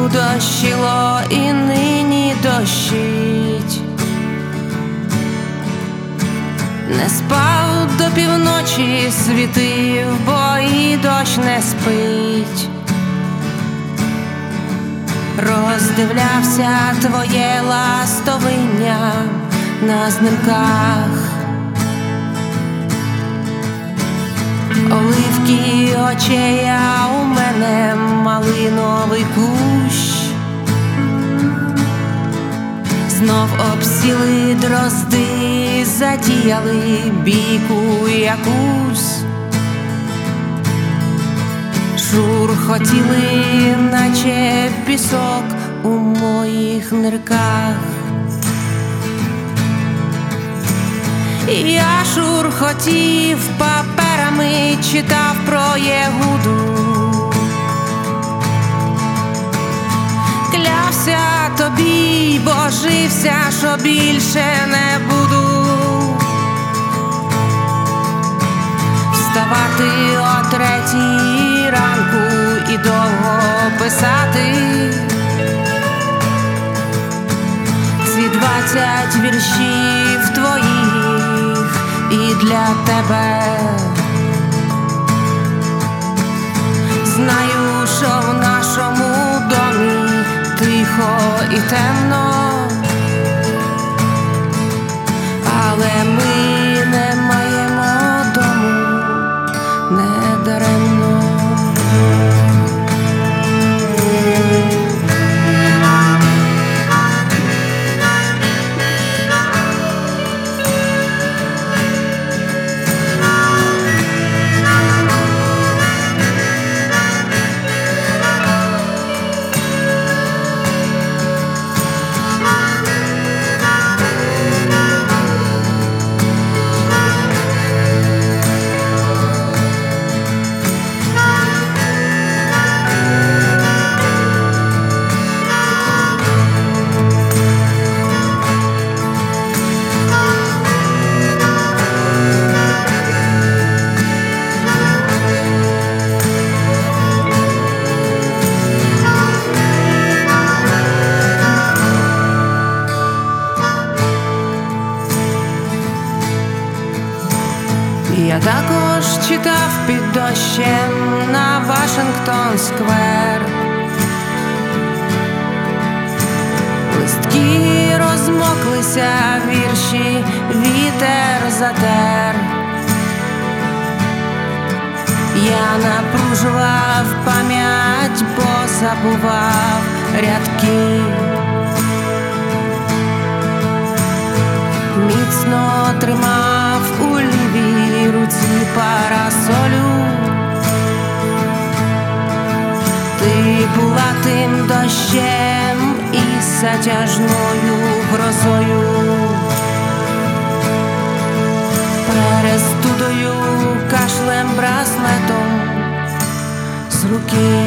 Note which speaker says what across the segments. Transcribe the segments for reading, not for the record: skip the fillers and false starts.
Speaker 1: дощило і нині дощить. Не спав до півночі, світив, бо і дощ не спить. Роздивлявся твоє ластовиння на знимках, оливки очей, а у мене малиновий кущ. Знов обсіли дрозди, задіяли бійку якусь. Шурхотіли, наче пісок у моїх нирках. Я шурхотів паперами, читав про Єгуду. Клявся тобі, божився, що більше не буду вставати о 3:00 ранку і довго писати ці 20 віршів твоїх і для тебе. Знаю, що в нашому домі тихо і темно, але ми не маємо дому не даремно. Я також читав під дощем на Вашингтон-сквер. Листки розмоклися, вірші вітер затер. Я напружував пам'ять, бо забував рядки. Міцно тримав у лівій руці парасолю. Ти була тим дощем і затяжною грозою, перестудою, кашлем, браслетом з руки.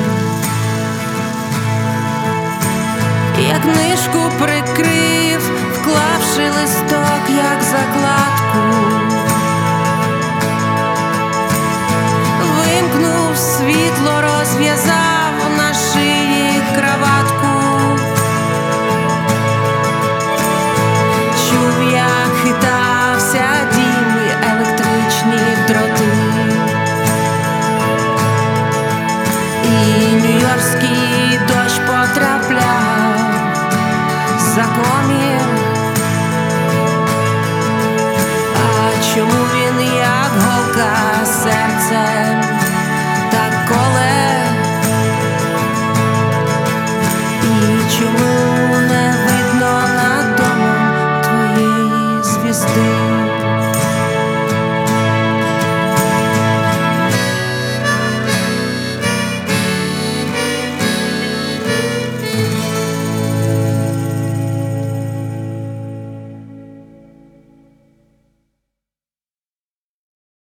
Speaker 1: Я книжку прикрив, вклавши листок, як закладку.